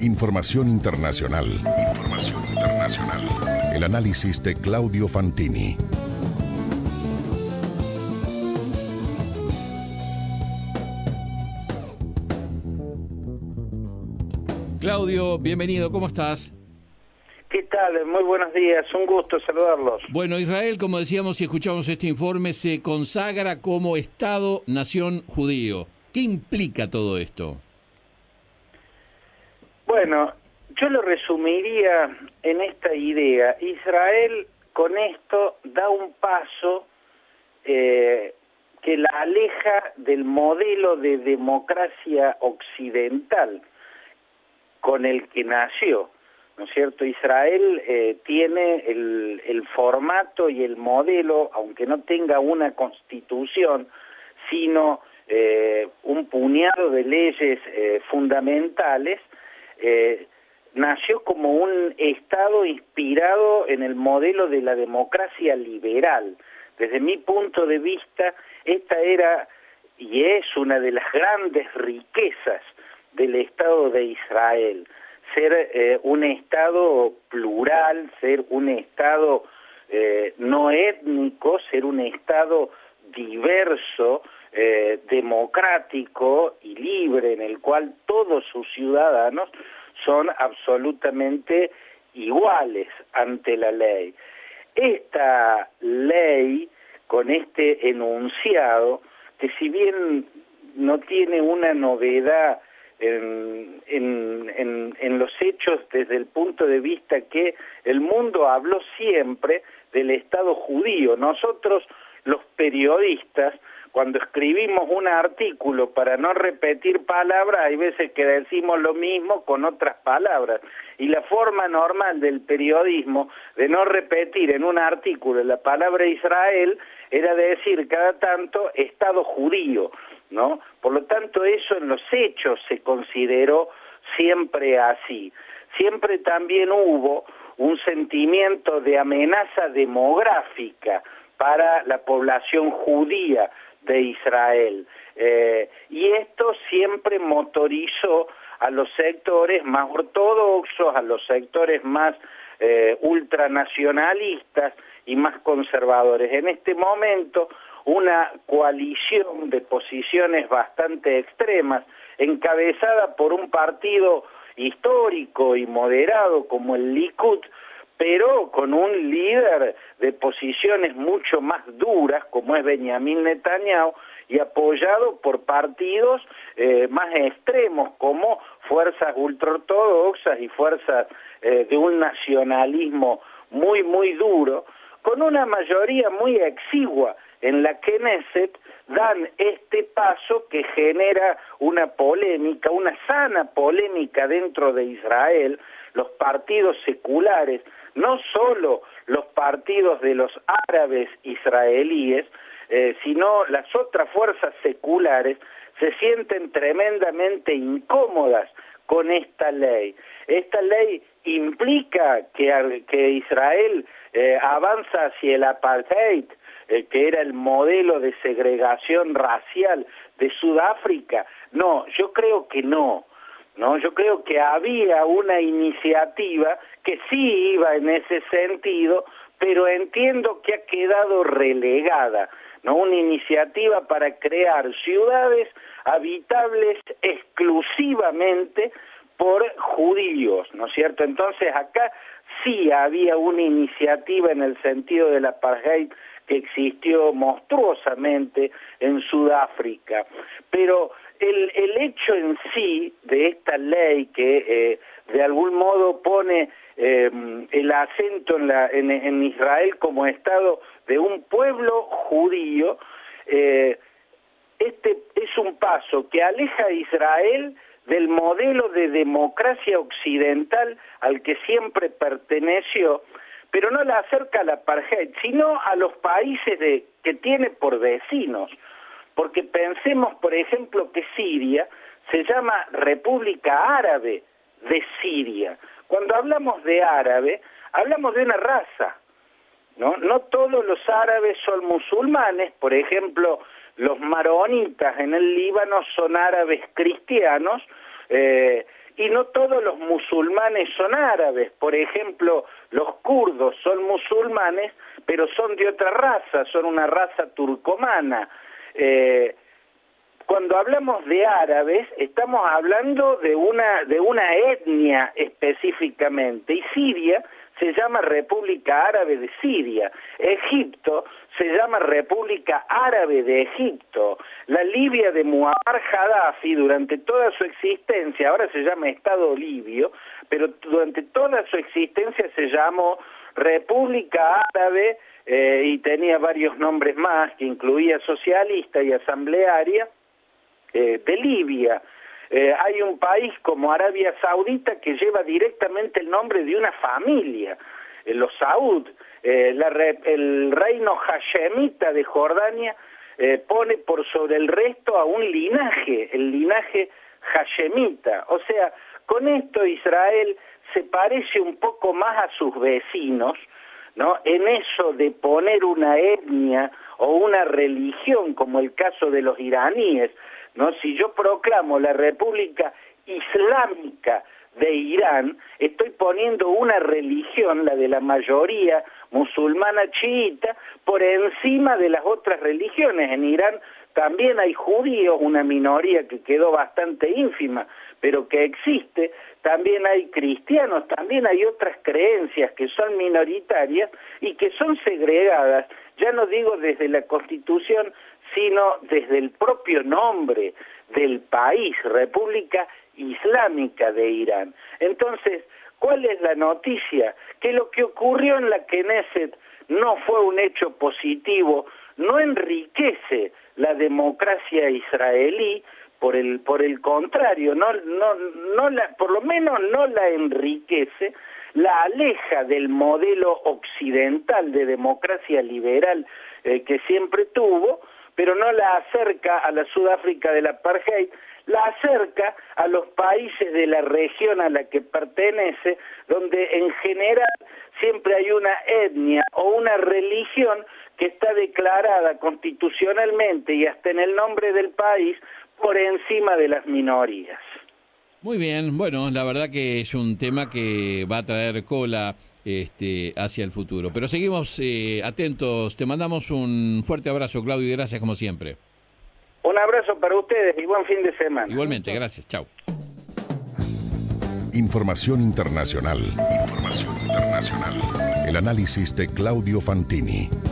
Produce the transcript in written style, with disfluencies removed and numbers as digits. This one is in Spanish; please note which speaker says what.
Speaker 1: Información internacional. Información internacional. El análisis de Claudio Fantini.
Speaker 2: Claudio, bienvenido, ¿cómo estás?
Speaker 3: ¿Qué tal? Muy buenos días, un gusto saludarlos.
Speaker 2: Bueno, Israel, como decíamos y escuchamos este informe, se consagra como Estado-nación judío. ¿Qué implica todo esto?
Speaker 3: Bueno, yo lo resumiría en esta idea. Israel con esto da un paso que la aleja del modelo de democracia occidental con el que nació, ¿no es cierto? Israel tiene el formato y el modelo, aunque no tenga una constitución, sino un puñado de leyes fundamentales. Nació como un Estado inspirado en el modelo de la democracia liberal. Desde mi punto de vista, esta era y es una de las grandes riquezas del Estado de Israel, ser un Estado plural, ser un Estado no étnico, ser un Estado diverso, democrático y libre, en el cual todos sus ciudadanos son absolutamente iguales ante la ley. Esta ley, con este enunciado, que si bien no tiene una novedad en los hechos desde el punto de vista que el mundo habló siempre del Estado judío. Nosotros, los periodistas, cuando escribimos un artículo, para no repetir palabras, hay veces que decimos lo mismo con otras palabras. Y la forma normal del periodismo de no repetir en un artículo la palabra Israel era decir cada tanto Estado judío, ¿no? Por lo tanto, eso en los hechos se consideró siempre así. Siempre también hubo un sentimiento de amenaza demográfica para la población judía de Israel. Y esto siempre motorizó a los sectores más ortodoxos, a los sectores más ultranacionalistas y más conservadores. En este momento, una coalición de posiciones bastante extremas, encabezada por un partido histórico y moderado como el Likud, pero con un líder de posiciones mucho más duras, como es Benjamín Netanyahu, y apoyado por partidos más extremos, como fuerzas ultraortodoxas y fuerzas de un nacionalismo muy, muy duro, con una mayoría muy exigua en la Knesset, dan este paso que genera una polémica, una sana polémica dentro de Israel. Los partidos seculares, no solo los partidos de los árabes israelíes, sino las otras fuerzas seculares, se sienten tremendamente incómodas con esta ley. Esta ley implica que Israel avanza hacia el apartheid, que era el modelo de segregación racial de Sudáfrica. No, yo creo que no. Yo creo que había una iniciativa que sí iba en ese sentido, pero entiendo que ha quedado relegada, ¿no? Una iniciativa para crear ciudades habitables exclusivamente por judíos, ¿no es cierto? Entonces acá sí había una iniciativa en el sentido del apartheid que existió monstruosamente en Sudáfrica, pero el hecho en sí de esta ley que de algún modo pone el acento en Israel como Estado de un pueblo judío, este es un paso que aleja a Israel del modelo de democracia occidental al que siempre perteneció, pero no la acerca al apartheid, sino a los países que tiene por vecinos. Porque pensemos, por ejemplo, que Siria se llama República Árabe de Siria. Cuando hablamos de árabe, hablamos de una raza, ¿no? No todos los árabes son musulmanes. Por ejemplo, los maronitas en el Líbano son árabes cristianos y no todos los musulmanes son árabes. Por ejemplo, los kurdos son musulmanes, pero son de otra raza, son una raza turcomana. Cuando hablamos de árabes, estamos hablando de una etnia específicamente, y Siria se llama República Árabe de Siria, Egipto se llama República Árabe de Egipto, la Libia de Muammar Gaddafi durante toda su existencia, ahora se llama Estado Libio, pero durante toda su existencia se llamó República Árabe y tenía varios nombres más, que incluía socialista y asamblearia, de Libia. Hay un país como Arabia Saudita que lleva directamente el nombre de una familia, los Saud. El reino hashemita de Jordania pone por sobre el resto a un linaje, el linaje hashemita. O sea, con esto Israel se parece un poco más a sus vecinos, ¿no? En eso de poner una etnia o una religión, como el caso de los iraníes, ¿no? Si yo proclamo la República Islámica de Irán, estoy poniendo una religión, la de la mayoría musulmana chiita, por encima de las otras religiones. En Irán también hay judíos, una minoría que quedó bastante ínfima, pero que existe. También hay cristianos, también hay otras creencias que son minoritarias y que son segregadas, ya no digo desde la Constitución, sino desde el propio nombre del país, República Islámica de Irán. Entonces, ¿cuál es la noticia? Que lo que ocurrió en la Knesset no fue un hecho positivo, no enriquece la democracia israelí, por el contrario, por lo menos no la enriquece, la aleja del modelo occidental de democracia liberal que siempre tuvo, pero no la acerca a la Sudáfrica del apartheid, la acerca a los países de la región a la que pertenece, donde en general siempre hay una etnia o una religión que está declarada constitucionalmente y hasta en el nombre del país por encima de las minorías.
Speaker 2: Muy bien, bueno, la verdad que es un tema que va a traer cola hacia el futuro. Pero seguimos atentos. Te mandamos un fuerte abrazo, Claudio, y gracias como siempre.
Speaker 3: Un abrazo para ustedes y buen fin de semana.
Speaker 2: Igualmente, gracias. Chao.
Speaker 1: Información internacional. Información internacional. El análisis de Claudio Fantini.